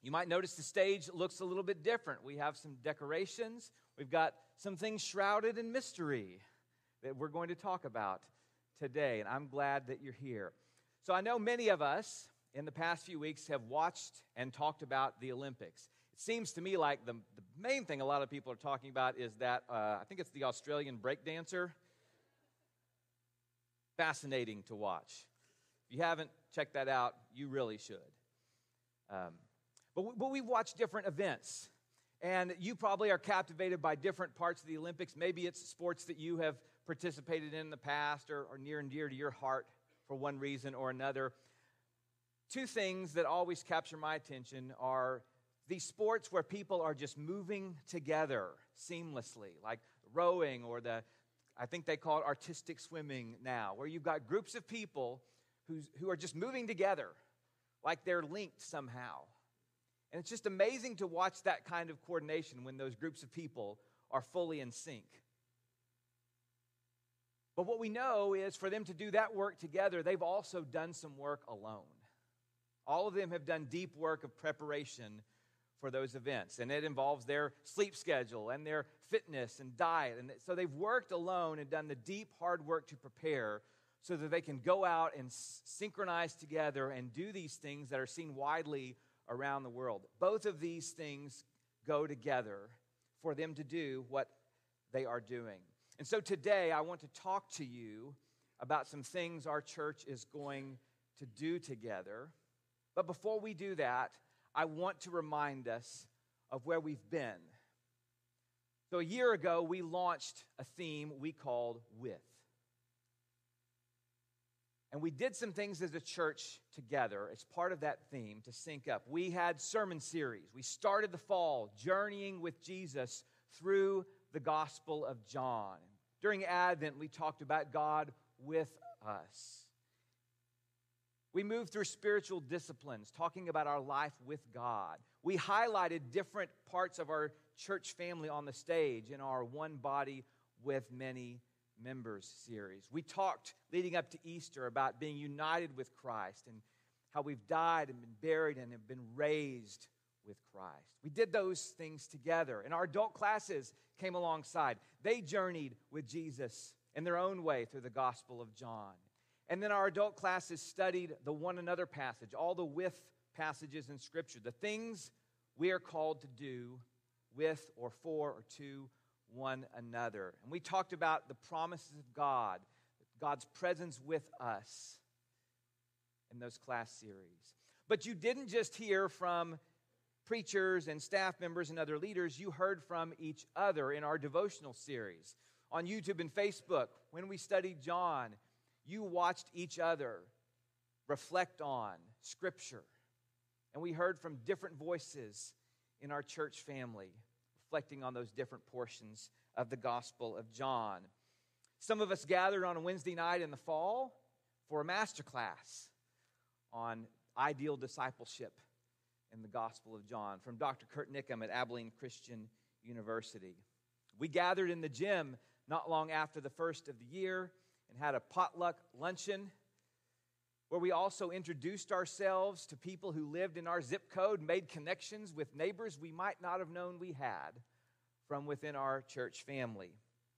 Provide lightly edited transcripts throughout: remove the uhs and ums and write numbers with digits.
You might notice the stage looks a little bit different. We have some decorations. We've got some things shrouded in mystery that we're going to talk about today, and I'm glad that you're here. So I know many of us in the past few weeks have watched and talked about the Olympics. It seems to me like the main thing a lot of people are talking about is that, I think it's the Australian breakdancer. Fascinating to watch. If you haven't checked that out, you really should. But we've watched different events, and you probably are captivated by different parts of the Olympics. Maybe it's sports that you have participated in the past or near and dear to your heart for one reason or another. Two things that always capture my attention are these sports where people are just moving together seamlessly, like rowing or I think they call it artistic swimming now, where you've got groups of people who are just moving together like they're linked somehow. And it's just amazing to watch that kind of coordination when those groups of people are fully in sync. But what we know is for them to do that work together, they've also done some work alone. All of them have done deep work of preparation for those events, and it involves their sleep schedule and their fitness and diet. And so they've worked alone and done the deep, hard work to prepare so that they can go out and synchronize together and do these things that are seen widely around the world. Both of these things go together for them to do what they are doing. And so today I want to talk to you about some things our church is going to do together. But before we do that, I want to remind us of where we've been. So a year ago, we launched a theme we called With. And we did some things as a church together as part of that theme to sync up. We had sermon series. We started the fall journeying with Jesus through the Gospel of John. During Advent, we talked about God with us. We moved through spiritual disciplines, talking about our life with God. We highlighted different parts of our church family on the stage in our One Body with Many Members series. We talked leading up to Easter about being united with Christ and how we've died and been buried and have been raised with Christ. We did those things together, and our adult classes came alongside. They journeyed with Jesus in their own way through the Gospel of John. And then our adult classes studied the one another passage, all the with passages in Scripture, the things we are called to do with or for or to one another. And we talked about the promises of God, God's presence with us in those class series. But you didn't just hear from preachers and staff members and other leaders. You heard from each other in our devotional series. On YouTube and Facebook, when we studied John, you watched each other reflect on Scripture. And we heard from different voices in our church family, reflecting on those different portions of the Gospel of John. Some of us gathered on a Wednesday night in the fall for a masterclass on ideal discipleship in the Gospel of John from Dr. Kurt Nickham at Abilene Christian University. We gathered in the gym not long after the first of the year and had a potluck luncheon where we also introduced ourselves to people who lived in our zip code, made connections with neighbors we might not have known we had from within our church family.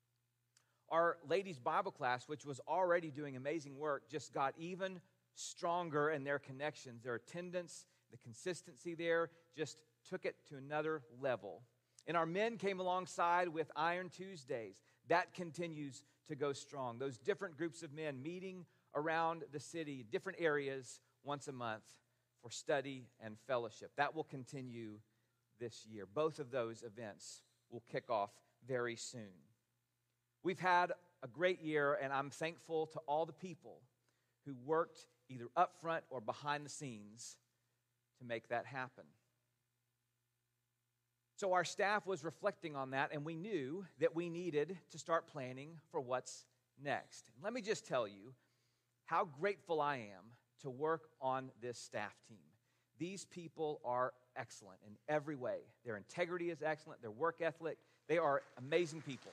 Our ladies' Bible class, which was already doing amazing work, just got even stronger in their connections. Their attendance, the consistency there, just took it to another level. And our men came alongside with Iron Tuesdays. That continues to go strong. Those different groups of men meeting around the city, different areas once a month for study and fellowship. That will continue this year. Both of those events will kick off very soon. We've had a great year, and I'm thankful to all the people who worked either up front or behind the scenes to make that happen. So our staff was reflecting on that, and we knew that we needed to start planning for what's next. Let me just tell you how grateful I am to work on this staff team. These people are excellent in every way. Their integrity is excellent, their work ethic, they are amazing people.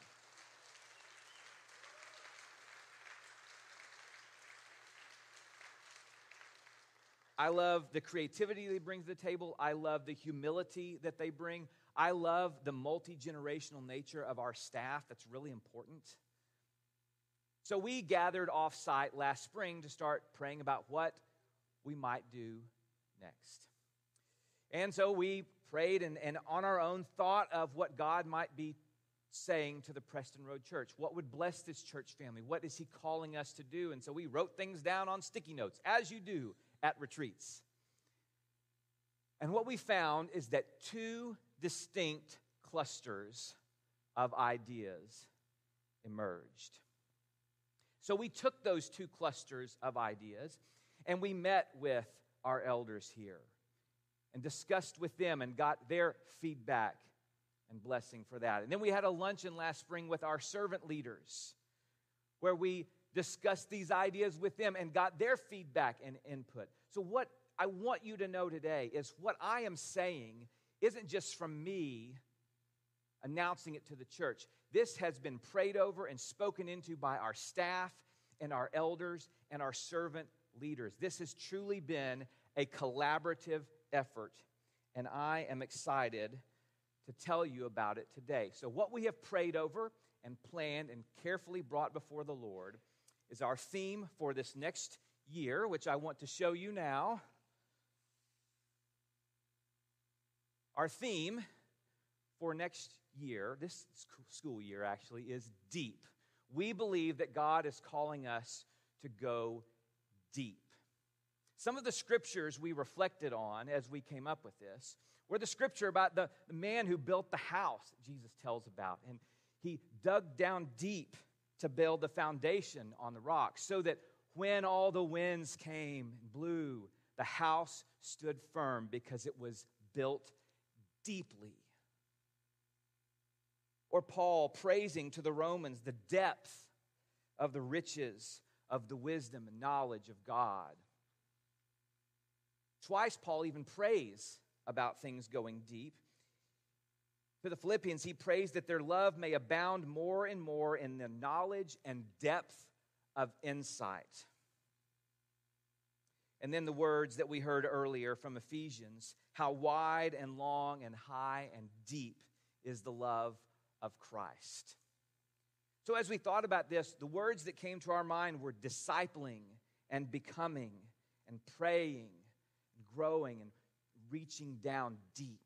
I love the creativity they bring to the table. I love the humility that they bring. I love the multi-generational nature of our staff. That's really important. So we gathered off-site last spring to start praying about what we might do next. And so we prayed and on our own thought of what God might be saying to the Preston Road Church. What would bless this church family? What is he calling us to do? And so we wrote things down on sticky notes, as you do at retreats. And what we found is that two distinct clusters of ideas emerged. So we took those two clusters of ideas and we met with our elders here and discussed with them and got their feedback and blessing for that. And then we had a luncheon last spring with our servant leaders where we discussed these ideas with them and got their feedback and input. So what I want you to know today is what I am saying isn't just from me announcing it to the church. This has been prayed over and spoken into by our staff and our elders and our servant leaders. This has truly been a collaborative effort, and I am excited to tell you about it today. So what we have prayed over and planned and carefully brought before the Lord is our theme for this next year, which I want to show you now. Our theme for next year, this school year actually, is deep. We believe that God is calling us to go deep. Some of the scriptures we reflected on as we came up with this were the scripture about the man who built the house that Jesus tells about. And he dug down deep to build the foundation on the rock so that when all the winds came and blew, the house stood firm because it was built deeply. Or Paul praising to the Romans the depth of the riches of the wisdom and knowledge of God. Twice Paul even prays about things going deep. To the Philippians, he prays that their love may abound more and more in the knowledge and depth of insight. And then the words that we heard earlier from Ephesians, how wide and long and high and deep is the love of Christ. So as we thought about this, the words that came to our mind were discipling and becoming and praying and growing and reaching down deep.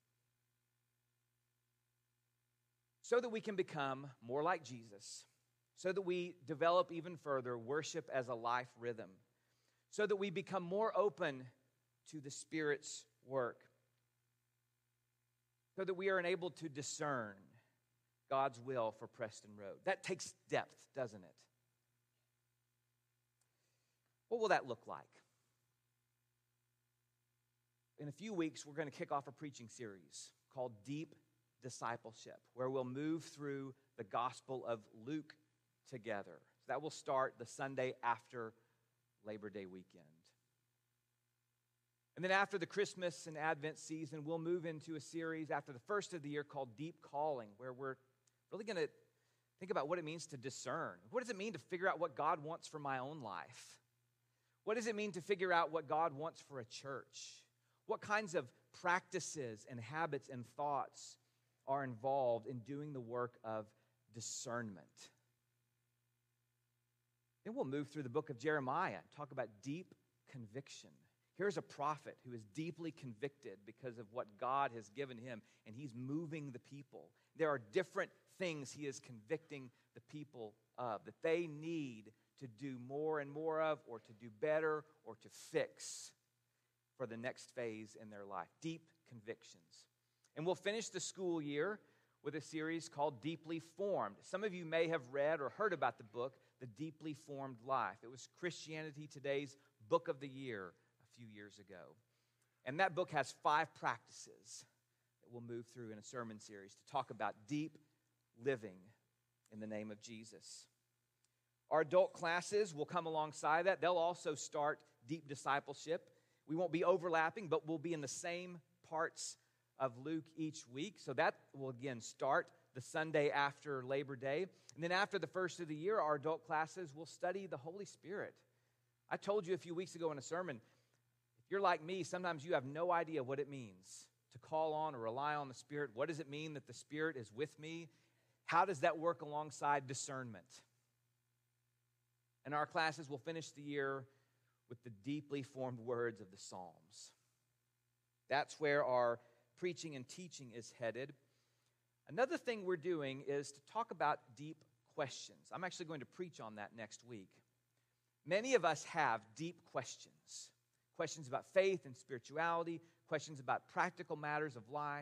So that we can become more like Jesus, so that we develop even further worship as a life rhythm, so that we become more open to the Spirit's work, so that we are enabled to discern God's will for Preston Road. That takes depth, doesn't it? What will that look like? In a few weeks, we're going to kick off a preaching series called Deep Discipleship, where we'll move through the Gospel of Luke together. So that will start the Sunday after Labor Day weekend. And then after the Christmas and Advent season, we'll move into a series after the first of the year called Deep Calling, where we're really going to think about what it means to discern. What does it mean to figure out what God wants for my own life? What does it mean to figure out what God wants for a church? What kinds of practices and habits and thoughts are involved in doing the work of discernment? Then we'll move through the book of Jeremiah and talk about deep conviction. Here's a prophet who is deeply convicted because of what God has given him, and he's moving the people. There are different things he is convicting the people of that they need to do more and more of, or to do better, or to fix for the next phase in their life. Deep convictions. And we'll finish the school year with a series called Deeply Formed. Some of you may have read or heard about the book, The Deeply Formed Life. It was Christianity Today's book of the year a few years ago. And that book has 5 practices that we'll move through in a sermon series to talk about deep living in the name of Jesus. Our adult classes will come alongside that. They'll also start deep discipleship. We won't be overlapping, but we'll be in the same parts of Luke each week. So that will again start the Sunday after Labor Day. And then after the first of the year, our adult classes will study the Holy Spirit. I told you a few weeks ago in a sermon, If you're like me, sometimes you have no idea what it means to call on or rely on the Spirit. What does it mean that the Spirit is with me? How does that work alongside discernment? In our classes, we'll finish the year with the deeply formed words of the Psalms. That's where our preaching and teaching is headed. Another thing we're doing is to talk about deep questions. I'm actually going to preach on that next week. Many of us have deep questions. Questions about faith and spirituality, questions about practical matters of life.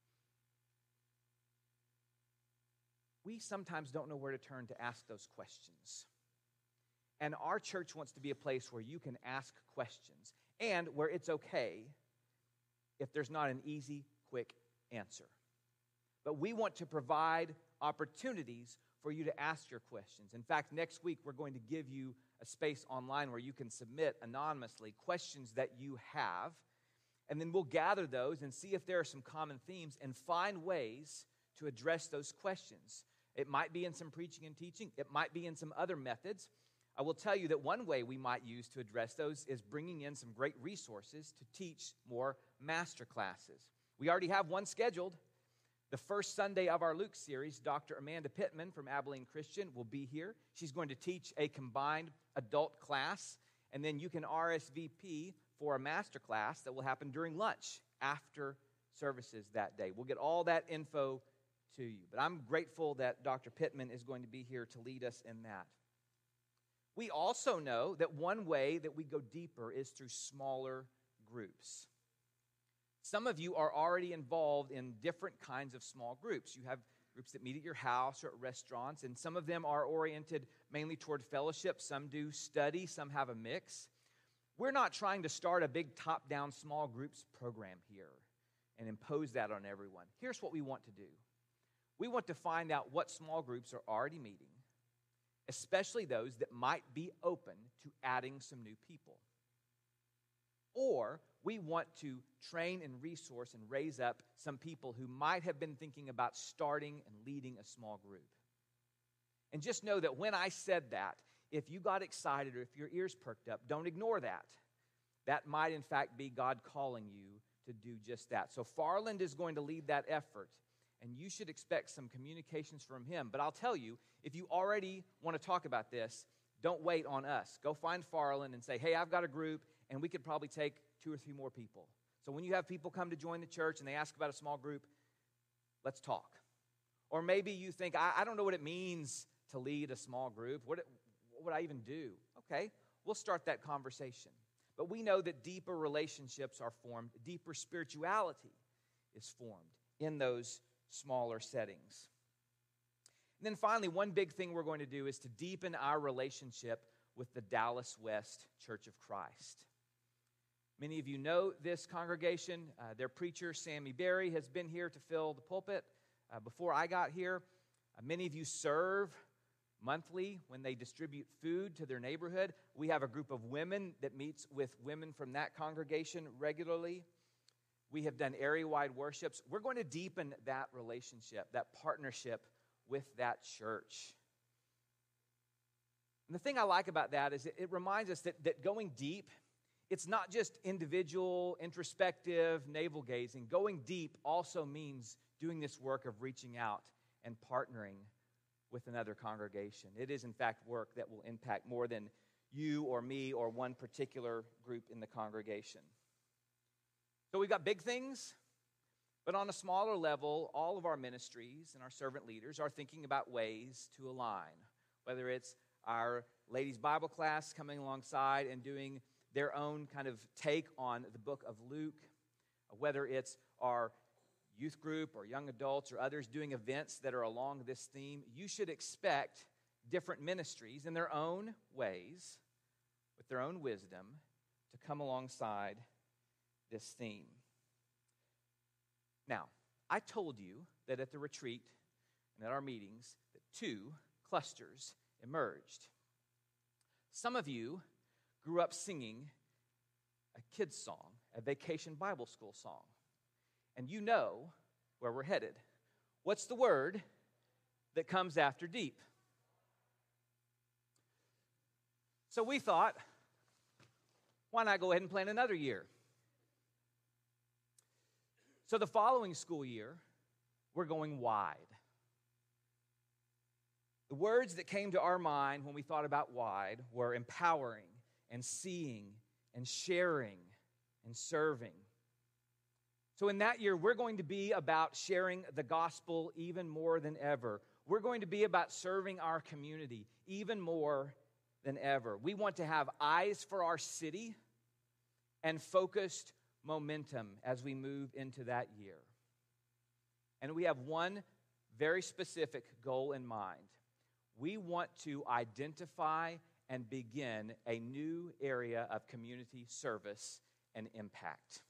We sometimes don't know where to turn to ask those questions. And our church wants to be a place where you can ask questions and where it's okay if there's not an easy, quick answer. But we want to provide opportunities for you to ask your questions. In fact, next week we're going to give you a space online where you can submit anonymously questions that you have, and then we'll gather those and see if there are some common themes and find ways to address those questions. It might be in some preaching and teaching. It might be in some other methods. I will tell you that one way we might use to address those is bringing in some great resources to teach more master classes. We already have one scheduled. The first Sunday of our Luke series, Dr. Amanda Pittman from Abilene Christian will be here. She's going to teach a combined adult class, and then you can RSVP for a master class that will happen during lunch after services that day. We'll get all that info to you. But I'm grateful that Dr. Pittman is going to be here to lead us in that. We also know that one way that we go deeper is through smaller groups. Some of you are already involved in different kinds of small groups. You have groups that meet at your house or at restaurants, and some of them are oriented mainly toward fellowship. Some do study, some have a mix. We're not trying to start a big top-down small groups program here and impose that on everyone. Here's what we want to do. We want to find out what small groups are already meeting, especially those that might be open to adding some new people. Or we want to train and resource and raise up some people who might have been thinking about starting and leading a small group. And just know that when I said that, if you got excited or if your ears perked up, don't ignore that. That might, in fact, be God calling you to do just that. So Farland is going to lead that effort, and you should expect some communications from him. But I'll tell you, if you already want to talk about this, don't wait on us. Go find Farland and say, hey, I've got a group, and we could probably take 2 or 3 more people. So when you have people come to join the church and they ask about a small group, let's talk. Or maybe you think, I don't know what it means to lead a small group. What would I even do? Okay, we'll start that conversation. But we know that deeper relationships are formed, deeper spirituality is formed in those smaller settings. And then finally, one big thing we're going to do is to deepen our relationship with the Dallas West Church of Christ. Many of you know this congregation. Their preacher, Sammy Berry, has been here to fill the pulpit before I got here. Many of you serve monthly when they distribute food to their neighborhood. We have a group of women that meets with women from that congregation regularly. We have done area-wide worships. We're going to deepen that relationship, that partnership with that church. And the thing I like about that is it reminds us that going deep, it's not just individual, introspective, navel-gazing. Going deep also means doing this work of reaching out and partnering with another congregation. It is, in fact, work that will impact more than you or me or one particular group in the congregation. So we've got big things, but on a smaller level, all of our ministries and our servant leaders are thinking about ways to align, whether it's our ladies' Bible class coming alongside and doing their own kind of take on the book of Luke, whether it's our youth group or young adults or others doing events that are along this theme. You should expect different ministries in their own ways, with their own wisdom, to come alongside this theme. Now, I told you that at the retreat and at our meetings that 2 clusters emerged. Some of you grew up singing a kid's song, a vacation Bible school song. And you know where we're headed. What's the word that comes after deep? So we thought, Why not go ahead and plan another year? So the following school year, we're going wide. The words that came to our mind when we thought about wide were empowering and seeing and sharing and serving. So in that year, we're going to be about sharing the gospel even more than ever. We're going to be about serving our community even more than ever. We want to have eyes for our city and focused momentum as we move into that year. And we have one very specific goal in mind. We want to identify and begin a new area of community service and impact.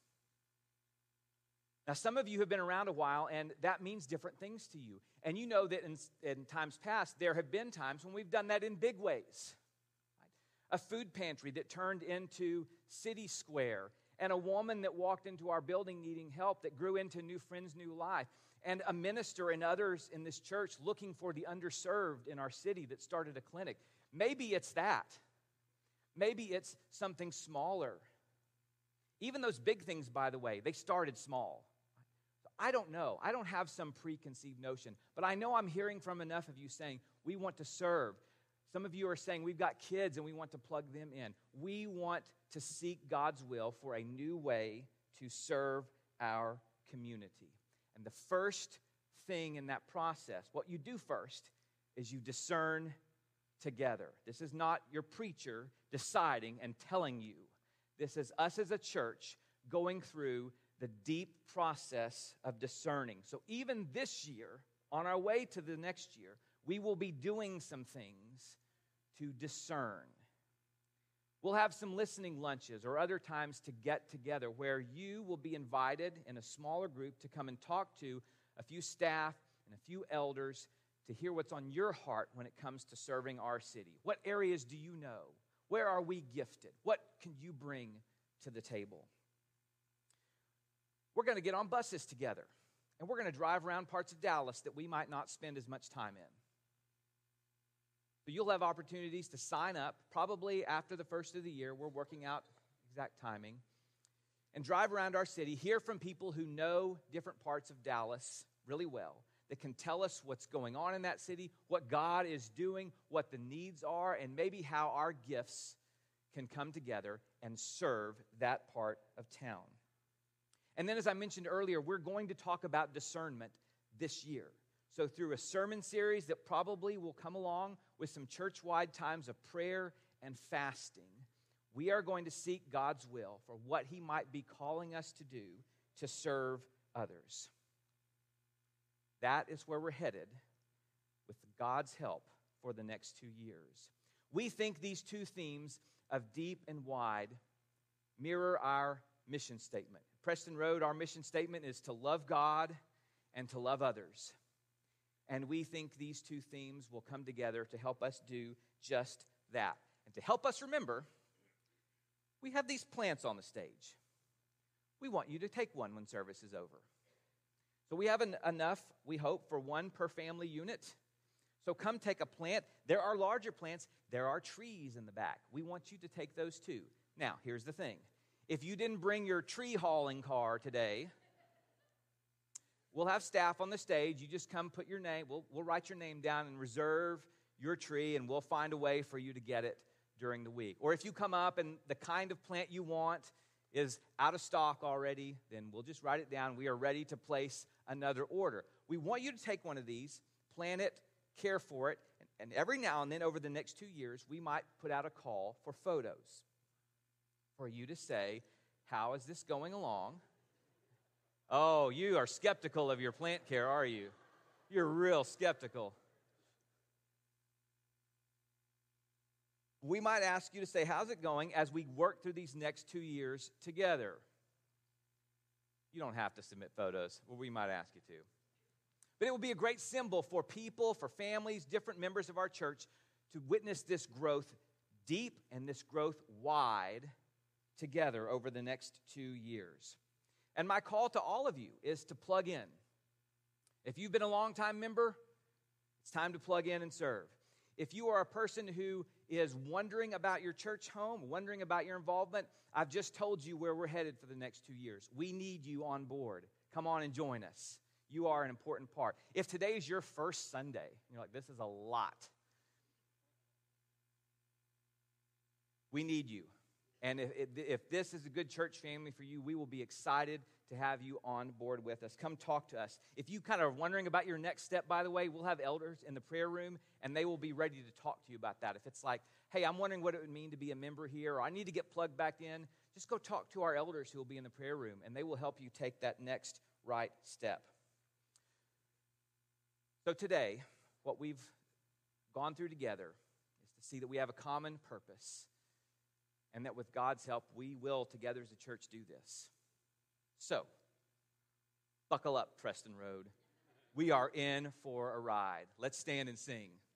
Now, some of you have been around a while, and that means different things to you. And you know that in times past, there have been times when we've done that in big ways. A food pantry that turned into City Square, and a woman that walked into our building needing help that grew into New Friends, New Life, and a minister and others in this church looking for the underserved in our city that started a clinic. Maybe it's that. Maybe it's something smaller. Even those big things, by the way, they started small. I don't know. I don't have some preconceived notion, but I know I'm hearing from enough of you saying, we want to serve. Some of you are saying, we've got kids and we want to plug them in. We want to seek God's will for a new way to serve our community. And the first thing in that process, what you do first, is you discern together. This is not your preacher deciding and telling you. This is us as a church going through the deep process of discerning. So even this year, on our way to the next year, we will be doing some things to discern. We'll have some listening lunches or other times to get together where you will be invited in a smaller group to come and talk to a few staff and a few elders to hear what's on your heart when it comes to serving our city. What areas do you know? Where are we gifted? What can you bring to the table? We're going to get on buses together, and we're going to drive around parts of Dallas that we might not spend as much time in. So you'll have opportunities to sign up, probably after the first of the year. We're working out exact timing. And drive around our city, hear from people who know different parts of Dallas really well, that can tell us what's going on in that city, what God is doing, what the needs are, and maybe how our gifts can come together and serve that part of town. And then, as I mentioned earlier, we're going to talk about discernment this year. So through a sermon series that probably will come along with some church-wide times of prayer and fasting, we are going to seek God's will for what He might be calling us to do to serve others. That is where we're headed with God's help for the next 2 years. We think these two themes of deep and wide mirror our mission statement. Preston Road, our mission statement is to love God and to love others. And we think these two themes will come together to help us do just that. And to help us remember, we have these plants on the stage. We want you to take one when service is over. So we have enough, we hope, for one per family unit. So come take a plant. There are larger plants. There are trees in the back. We want you to take those too. Now, here's the thing. If you didn't bring your tree hauling car today, we'll have staff on the stage. You just come put your name. We'll write your name down and reserve your tree, and we'll find a way for you to get it during the week. Or if you come up and the kind of plant you want is out of stock already, then we'll just write it down. We are ready to place another order. We want you to take one of these, plant it, care for it, and every now and then over the next 2 years, we might put out a call for photos for you to say, how is this going along? Oh, you are skeptical of your plant care, are you? You're real skeptical. We might ask you to say, how's it going as we work through these next 2 years together? You don't have to submit photos, but we might ask you to. But it will be a great symbol for people, for families, different members of our church to witness this growth deep and this growth wide together over the next 2 years. And my call to all of you is to plug in. If you've been a long-time member, it's time to plug in and serve. If you are a person who is wondering about your church home, wondering about your involvement, I've just told you where we're headed for the next 2 years. We need you on board. Come on and join us. You are an important part. If today is your first Sunday, you're like, this is a lot. We need you. And if this is a good church family for you, we will be excited to have you on board with us. Come talk to us. If you kind of are wondering about your next step, by the way, we'll have elders in the prayer room, and they will be ready to talk to you about that. If it's like, hey, I'm wondering what it would mean to be a member here, or I need to get plugged back in, just go talk to our elders who will be in the prayer room, and they will help you take that next right step. So today, what we've gone through together is to see that we have a common purpose, and that with God's help, we will, together as a church, do this. So, buckle up, Preston Road. We are in for a ride. Let's stand and sing.